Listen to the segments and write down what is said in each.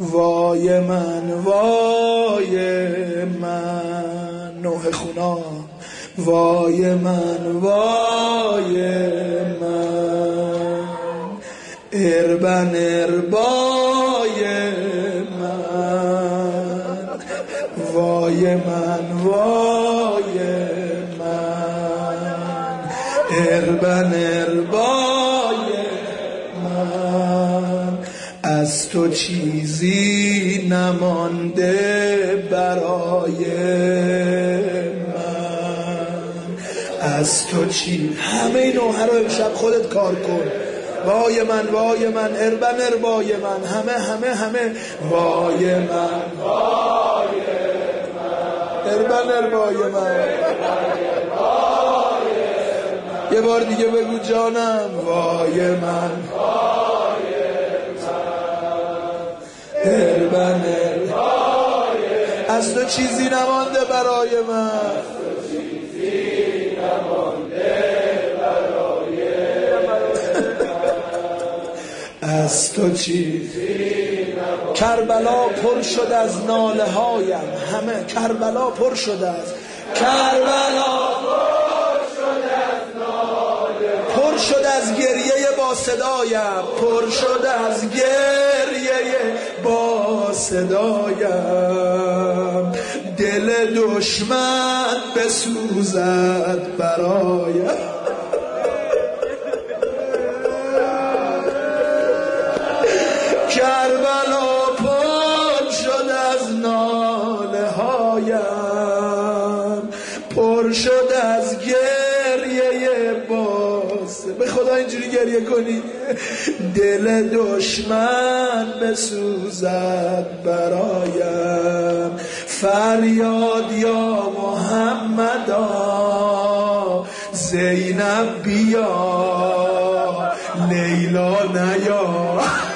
وای من وای من نوح خونا وای من وای من اربن اربای من وای من وای من اربن اربای من از تو چیزی نمانده برای من از تو چیز همه این نوحه رو امشب خودت کار کن وای من وای من اربن اربای من همه وای من وای من اربن اربای من یه بار دیگه بگو جانم وای من وای من اربن اربای از تو چیزی نمانده برای من از تو چیزی کربلا پر شد از ناله هایم همه کربلا پر شد از کربلا پر شد از گریه با صدایم پر شد از گریه با صدایم دل دشمن بسوزد برایم کربلا پر شد از ناله هایم پر شد از گریه باز به خدا اینجوری گریه کنی دل دشمن بسوزد برایم فریاد یا محمدا زینب بیا لیلا نیا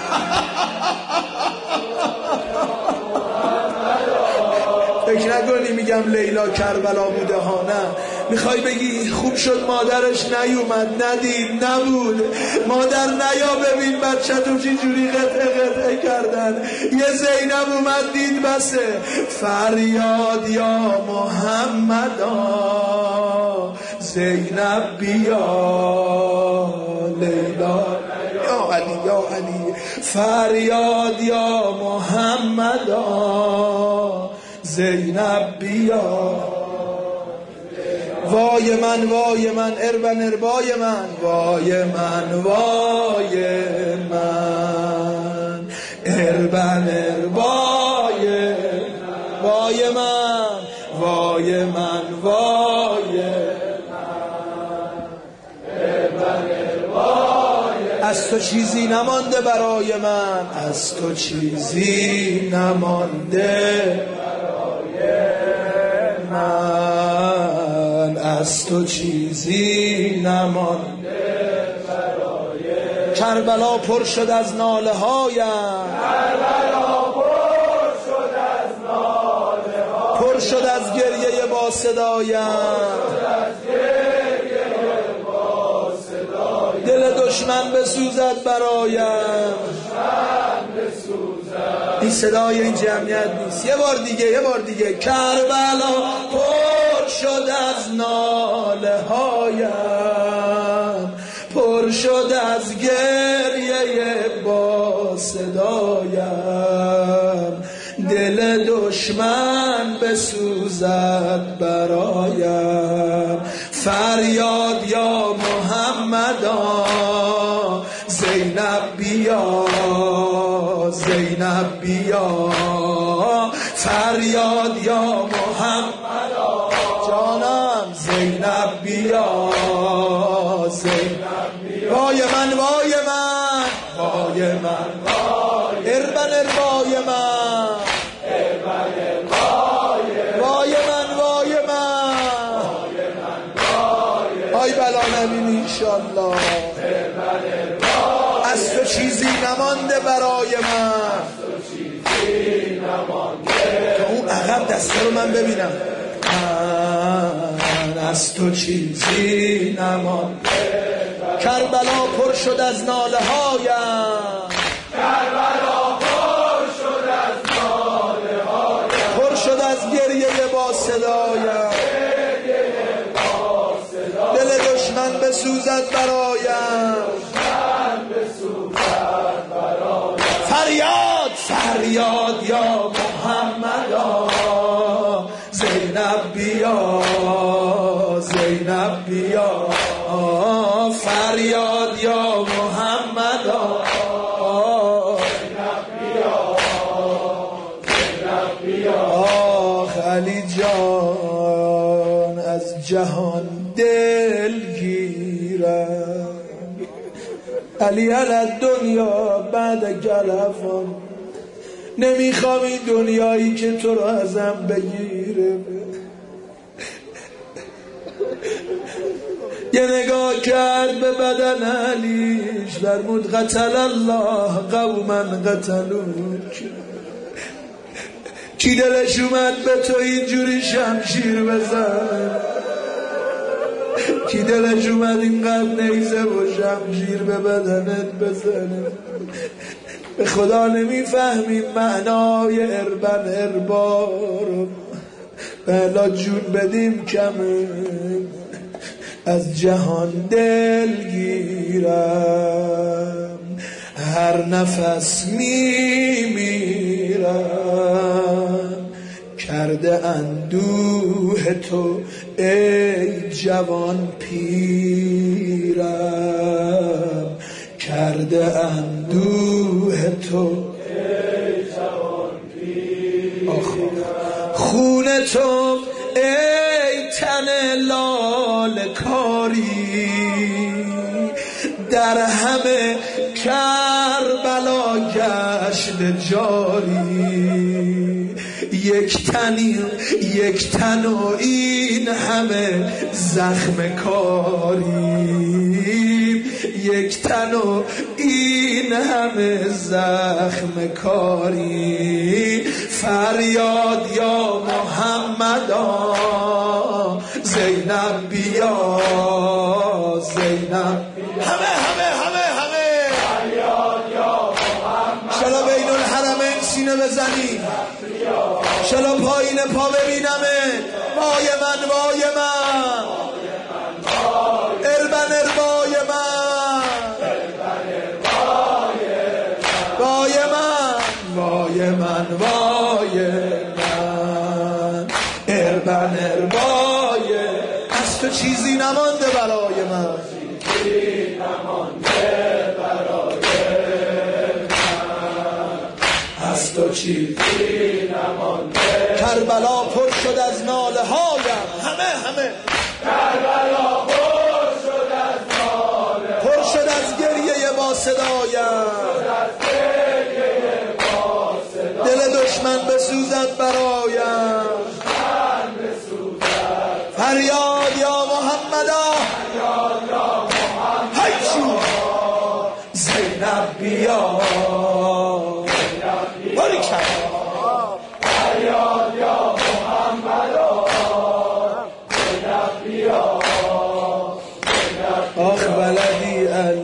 فکر نکنی میگم لیلا کربلا بوده ها نه میخوای بگی خوب شد مادرش نیومد ندید نبود مادر نیا ببین بچه تو چی جوری قطعه کردن یه زینب اومد دید بسه فریاد یا محمدا زینب بیا لیلا یا علی یا علی فریاد یا محمدا زینب بیا وای من اربن اربای من وای من وای من اربن اربای وای من وای من وای اربن اربای از تو چیزی نمانده برای من از تو چیزی نمانده من از تو چیزی نمانده برای کربلا پر شد از ناله هایم کربلا پر شد از ناله هایم پر شد از گریه با صدایم دل دشمن بسوزد برایم این صدای این جمعیت نیست یه بار دیگه کربلا پر شد از ناله هایم پر شد از گریه با صدایم دل دشمن بسوزد برایم فریاد یا محمدا زینب بیا زینب بیا فریاد یا محمدا جانم زینب بیا زینب بیا وای من وای من وای من اربن اربای من اربن اربای وای من وای من آی بلا نبینی انشالله از تو چیزی نمانده برای من تا اون عقب دسته رو من ببینم من از تو چیزی نمانده کربلا پر شد از ناله هایم کربلا پر شد از فریاد یا محمدا زینب بیا زینب بیا فریاد یا محمدا زینب بیا زینب بیا علی جان از جهان دلگیرم علی علی دنیا بعد گلفان نمیخوام این دنیایی که تو رو ازم بگیره یه نگاه کرد به بدن علیش فرمود قتل الله قوما قتلوک کی دلش اومد به تو اینجوری شمشیر بزن کی دلش اومد اینقدر نیزه و شمشیر به بدنت بزنه به خدا نمیفهمیم معنای اربن اربار بلا جون بدیم کمه از جهان دلگیرم هر نفس میمیرم کرده اندوه تو ای جوان پیرم کرده اندوه تو ای جوان پیرم خون تو ای تن لال کاری در همه کربلا گشت جاری یک تن و این همه زخم کاری یک تن و این همه زخم کاری فریاد یا محمدا زینب بیا زینب همه فریاد یا محمد شلا بین الحرمین سینه بزنی شلا پایین پا ببینمه وای من اربن اربای من وای من اربن اربای از تو چیزی نمانده برای من از تو چیزی نمانده کربلا پر شد از ناله هایم همه کربلا پر شد از ناله پر شد از گریه با صدایم دل دشمن بسوزد برایم فریاد یا محمدا هیچو زینب بیا فریاد یا محمدا زینب بیا آخ ولدی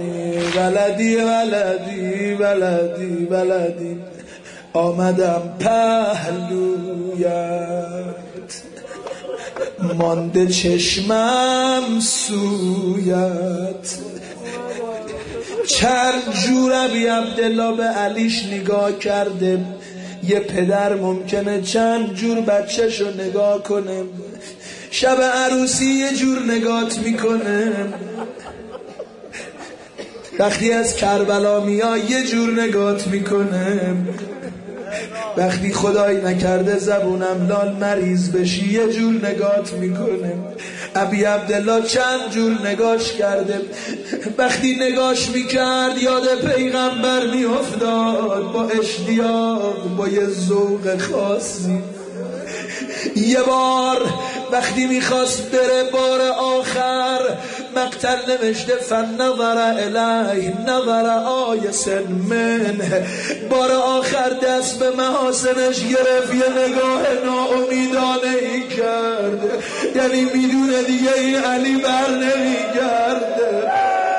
علی ولدی آمدم پهلویت مانده چشمم سویت چند جور ابی عبدالله به علیش نگاه کرده یه پدر ممکنه چند جور بچه‌شو نگاه کنه شب عروسی یه جور نگات میکنه وقتی از کربلا میای یه جور نگات میکنه وقتی خدای نکرده زبونم لال مریض بشی یه جور نگات میکنه ابی عبدالله چند جور نگاش کرده وقتی نگاش میکرد یاد پیغمبر میافتاد با اشتیاق با یه ذوق خاصی یه بار وقتی میخواست بره بار آخر مقتل نوشته فنظر الیه نظر آیس منه بار آخر دست به محاسنش گرفت یه نگاه ناامیدانه ای کرد یعنی میدونه دیگه این علی بر نمیگرده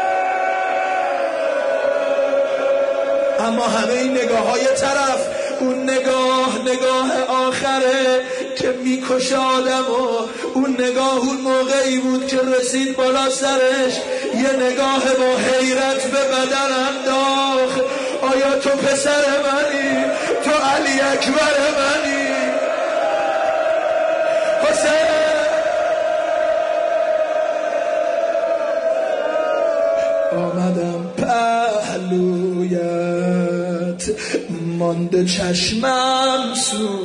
اما همه این نگاه های طرف اون نگاه آخره که میکشه آدم و اون نگاه اون موقعی بود که رسید بالا سرش یه نگاه با حیرت به بدن انداخت آیا تو پسر منی اکبر منی حسین. آمدم پهلویت مانده چشمم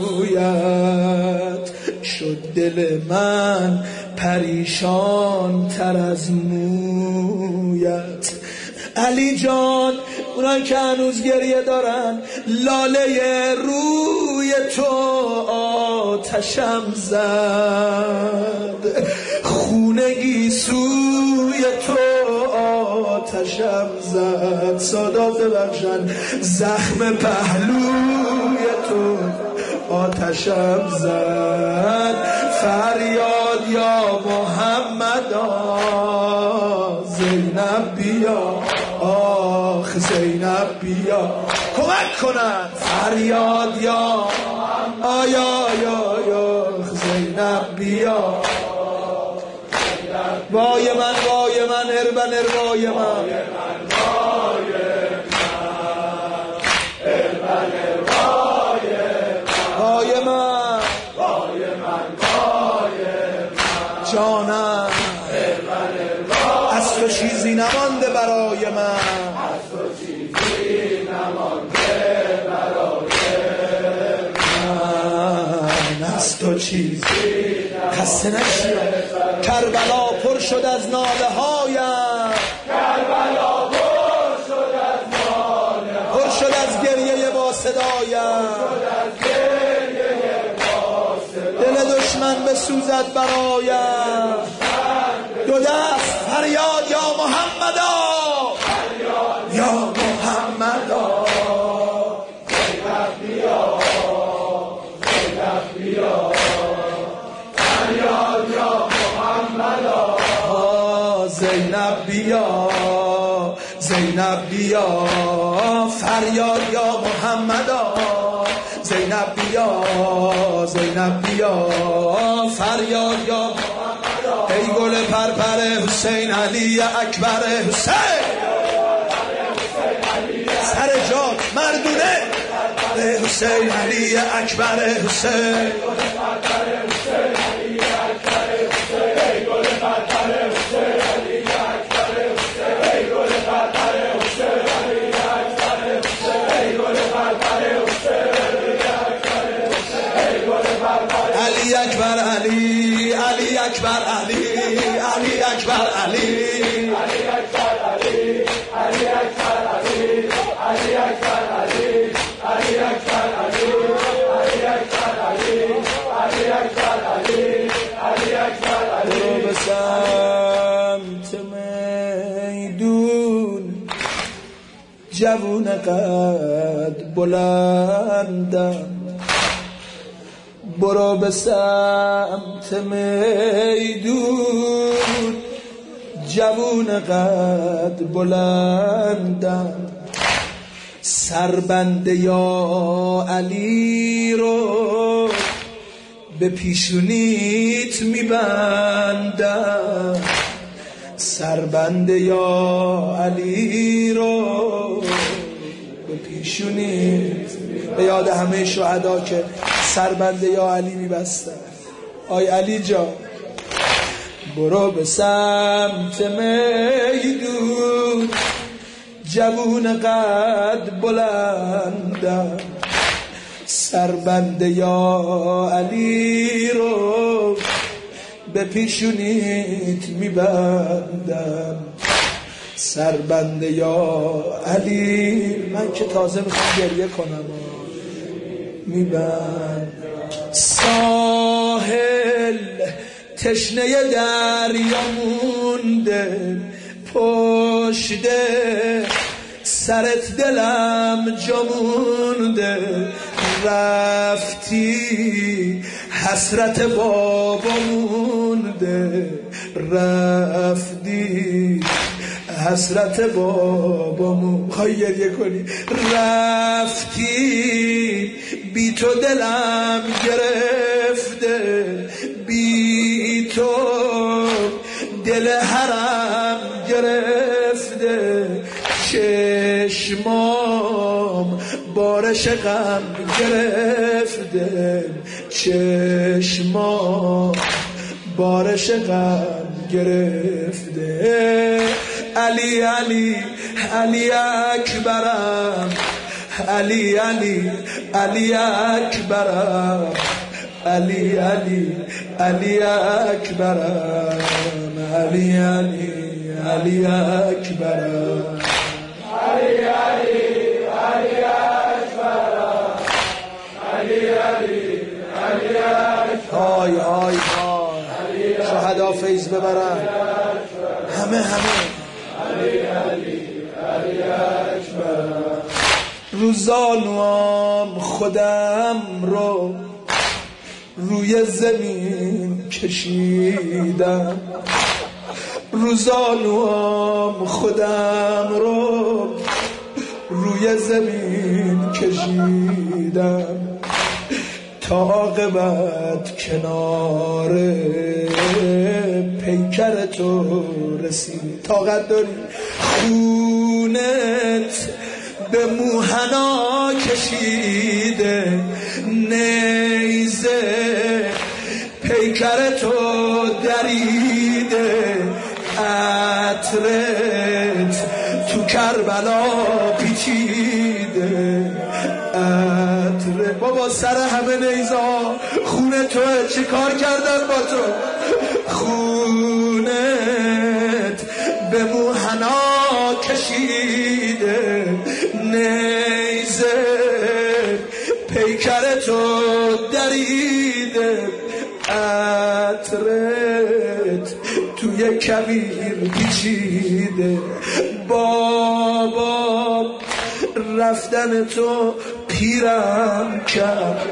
سویت، شد دل من پریشان تر از مویت. علی جان، اونایی که هنوز گریه دارن، لاله روی تو آتشم زد، خونگی سوی تو آتشم زد. سادات ببخشن زخم پهلوی تو آتشم زد. فریاد یا محمد زینب بیا، آخ زینب بیا کمک کنن. فریاد یا آیا یا زینب بیا. وای من وای من اربن وای من وای من جانم، از تو چیزی نمانده برای من، از تو چیزی خسته نشی. کربلا پر شد از ناله هایم، کربلا پر شد از گریه با صدایم. دل دشمن بسوزد برایم، دو دست فریاد یا محمدا، یا محمدا. زینب بیا، زینب بیا، فریاد یا محمدا. زینب بیا، زینب بیا، فریاد یا محمدا. ای گل پرپر حسین علی اکبر حسین، سر جات مردونه حسین علی اکبر حسین. علی اکبر علی، علی اکبر علی، علی اکبر علی، علی اکبر علی، علی اکبر علی، علی اکبر علی، علی اکبر علی، علی اکبر علی، علی اکبر علی، علی اکبر علی. برو به سمت میدون جوون قد بلندم، برو به سمت میدون جوون قد بلندم. سربند یا علی رو به پیشونیت میبندم، سربند یا علی رو به پیشونیت. به یاد همه شهدا که سربند یا علی میبستن. آی علی جان، برو به سمت میدون جوون قد بلندم، سربند یا علی رو به پیشونیت میبندم، سربند یا علی. من که تازه میخوام گریه کنم میبند. ساحل تشنه دریا مونده، پشت سرت دلم جا مونده. رفتی حسرت بابا مونده، رفتی حسرت بابامو. خواهی گریه کنی؟ رفتی بی تو دلم گرفته، بی تو دل حرم گرفته. چشمام بار بارش غم گرفته چشما بارش غم گرفته علی علی علی اکبرم علی علی علی اکبرم علی علی علی اکبرم علی علی علی اکبرم علی علی علی اکبرم علی علی علی اکبرم های های های شهدا فیض ببرن همه علی علی علی اکبرم رو زانوام خودم رو روی زمین کشیدم رو زانوام خودم رو روی زمین کشیدم تا عاقبت کنار پیکر تو رسید طاقت داری خونت به موحنا کشیده نیزه پیکر تو دریده عطرت تو کربلا پیچیده عطرت بابا سر همه نیزا خونه توه چی کار کردن با تو خونت به موحنا کشیده نیزه پیکر تو دریده عطرت توی کبیر پیچیده بابا رفتن تو پیرم کرد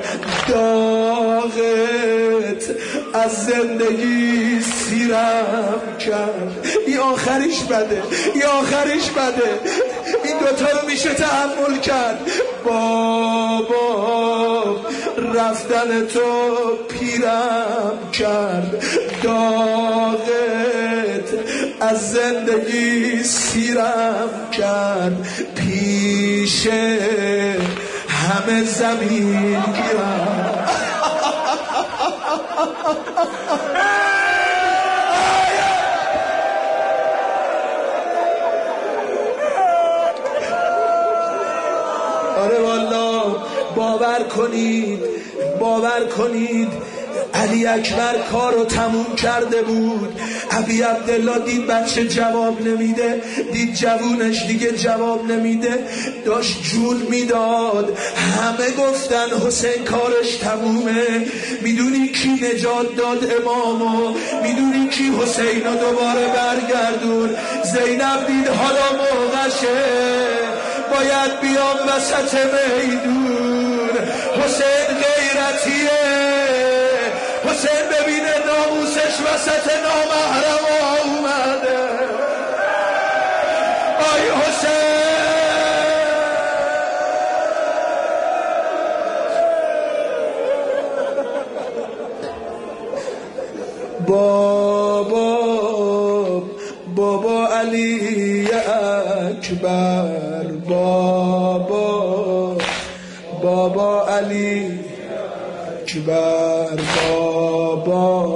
داغت از زندگی سیرم کرد این آخریش بده این آخریش بده این دوتا رو میشه تحمل کرد بابا رفتن تو پیرم کرد داغت از زندگی سیرم کرد پیش همه زمین گیرم آره والا باور کنید علی اکبر کارو تموم کرده بود ابی عبدالله دید بچه جواب نمیده دید جوونش دیگه جواب نمیده داشت جون میداد همه گفتن حسین کارش تمومه میدونی کی نجات داد امامو میدونی کی حسینو دوباره برگردون زینب دید حالا موقعشه باید بیام وسط میدون حسین غیرتیه حسین ببینه ناموسش وسط نامحرم اومده آی حسین بابا علی اکبر بابا علی اکبر بابا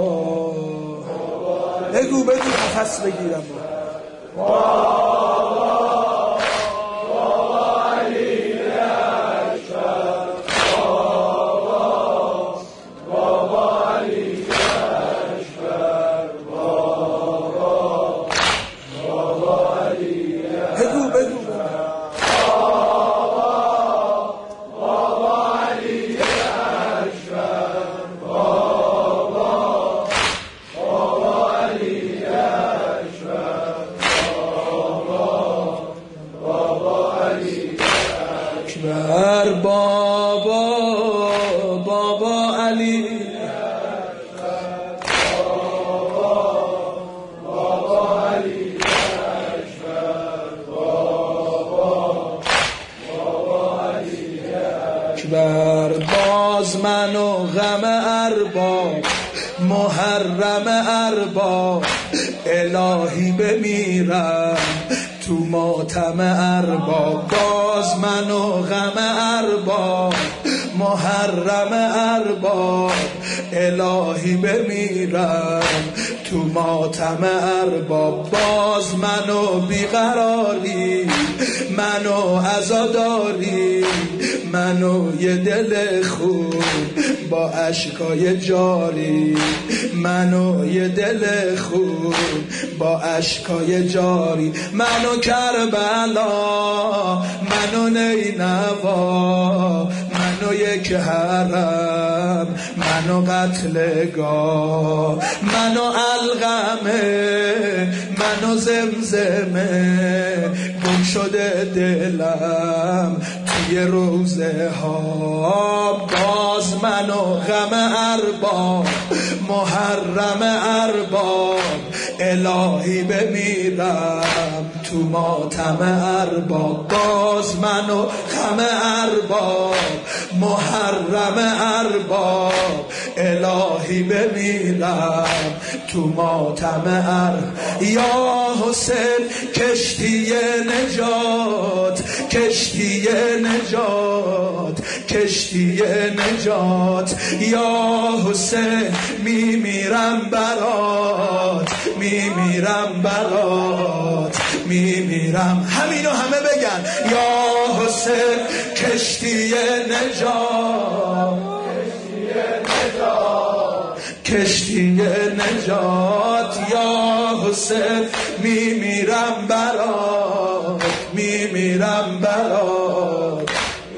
بگو نفس بگیرم بابا علی اکبر بابا علی اکبر بابا علی بگو بابا علی اکبر باز من و غم ارباب محرم ارباب الهی بمیرم تو ماتم ارباب، باز من و غم ارباب، محرم ارباب، الهی بمیرم تو ماتم ارباب. باز منو بیقراری، منو عزاداری، منو یه دل خوب با اشکای جاری، منو یه دل خوب با اشکای جاری، منو کربلا، منو نینوا، منو یک حرم، منو قتلگاه، منو علقمه، منو زمزمه، گم شده دلم توی روزه ها. باز منو غم ارباب، محرم ارباب، الهی بمیرم تو ماتم ارباب. باز منو غم ارباب، محرم ارباب، الهی بمیرم تو ماتم ارباب. یا حسین کشتی نجات، کشتی نجات، کشتی نجات، یا حسین میمیرم برات، میمیرم برات، میمیرم. همینو همه بگن یا حسین کشتی نجات، کشتی نجات، یا حسین میمیرم برات، میمیرم برات.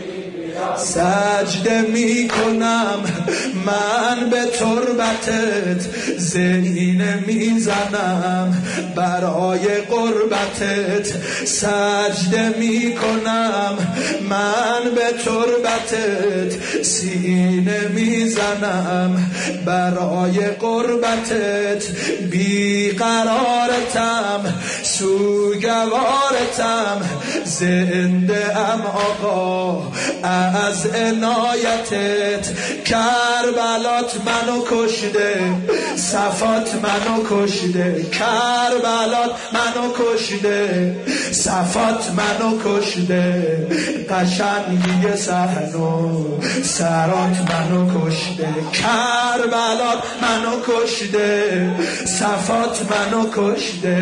سجده میکنم من به تربتت، زینه میزنم برای قربتت. سجده میکنم من به تربتت، سینه میزنم برای قربتت. بیقرارتم سوگوارتم، زنده ام آقا از عنایتت. کربلات منو کشته، صفات منو کشته، کربلات منو کشته، صفات منو کشته. قشنگی صحنو سرات منو کشته، کربلات منو کشته، صفات منو کشته.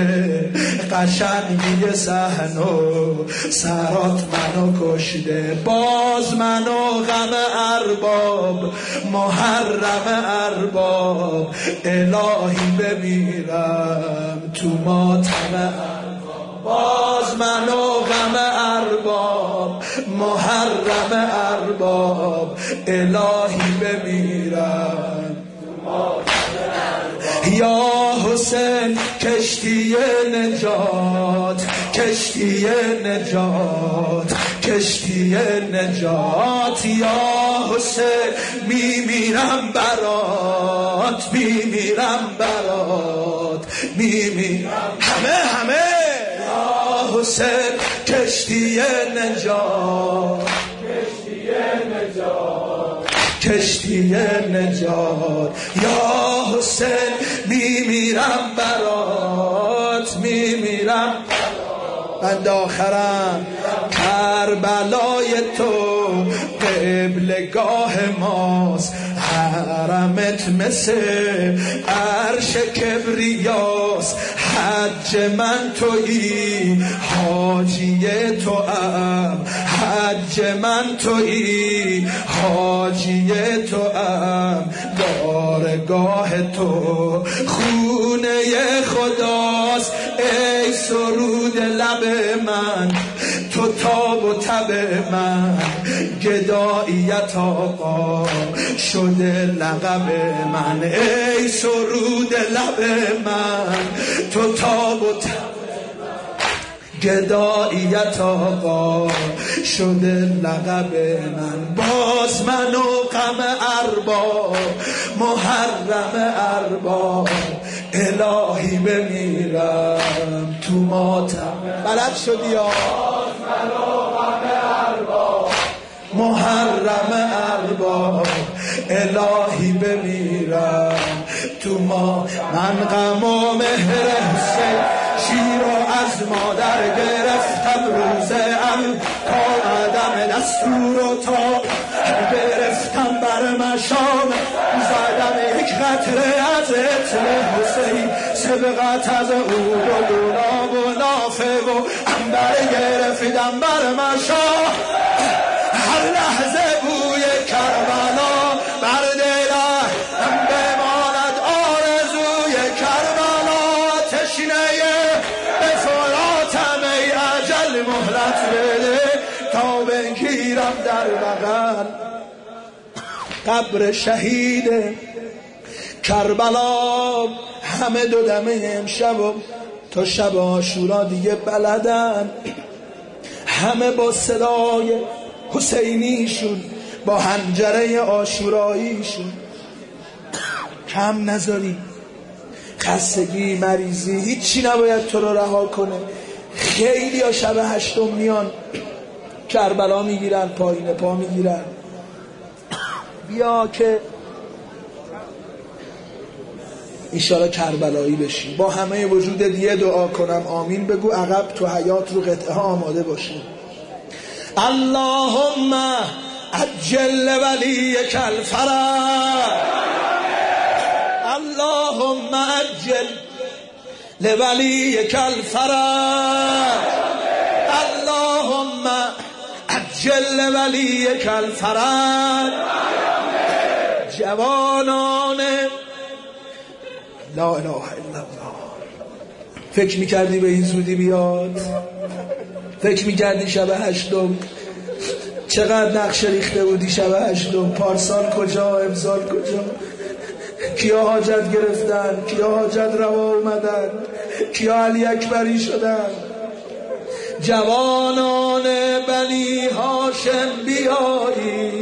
قشنگی صحنو سرات منو کشته. باز منو غم ارباب، محرم ارباب، الهی بمیرم تو ماتم ارباب. باز منو غم ارباب، محرم ارباب، الهی بمیرم تو ماتم ارباب. یا حسین کشتی نجات، کشتی نجات، کشتی نجات، یا حسین میمیرم برات، میمیرم برات، میمیرم. همه یا حسین کشتی نجات، کشتی نجات، کشتی نجات، یا حسین میمیرم برات، میمیرم. بند آخرم کربلای تو قبلگاه ماست، حرمت مثل عرش کبریاست. حج من تویی، حاجی تو ام، حج من تویی، حاجی تو ام. بارگاه تو خونه خداست، ای سرود لب من، تو تاب و تب من. گداییت آقا شده لقب من، ای سرود لب من، تو تاب و تب. گداییت آقا شده لقب من. باز منو غم ارباب، محرم ارباب، الهی بمیرم تو ماتم. بلد شدی یا باز منو غم ارباب، محرم ارباب، الهی بمیرم تو ما. من غم و مهر حسین شیر و از مادر گرفتم روزم تا عدم دستور و تا گرفتم بر مشام زدم یک قطره از اطل حسین سبقت از او و گلاب و نافه و انبر گرفتم بر مشام. هر لحظه بوی کربلا بر دلم بماند آرزوی کربلا. تشنه به فراتم ای اجل مهلت بده تا بگیرم در بغل قبر شهید کربلا. همه دو دمه امشب و تا شب عاشورا دیگه بلدن، همه با صدای حسینیشون با حنجره عاشوراییشون. کم نذاری، خستگی، مریضی، هیچی نباید تو رو رها کنه. خیلی ها شب هشتم میان کربلا میگیرن، پایین پا میگیرن. بیا که ایشالا کربلایی بشی. با همه وجود دیگه دعا کنم آمین بگو. عقب تو حیات رو قطعه ها آماده باشه. اللهم عجل ولیک الفرج، اللهم عجل لولیک الفرج، اللهم عجل لولیک الفرج. جوانان لا اله الا الله، فکر میکردی به این زودی بیاد؟ فکر میکردی شب هشتم چقدر نقشه ریخته بودی؟ شب هشتم پارسال کجا، امسال کجا؟ کیا حاجت گرفتن، کیا حاجت روا اومدن، کیا علی اکبری شدن؟ جوانان بنی هاشم بیایی،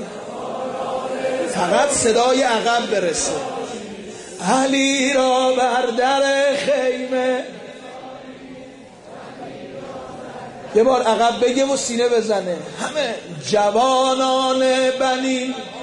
فقط صدای عقب برسه. علی را بر در خیمه، یه بار عقب بگه و سینه بزنه. همه جوانان بنی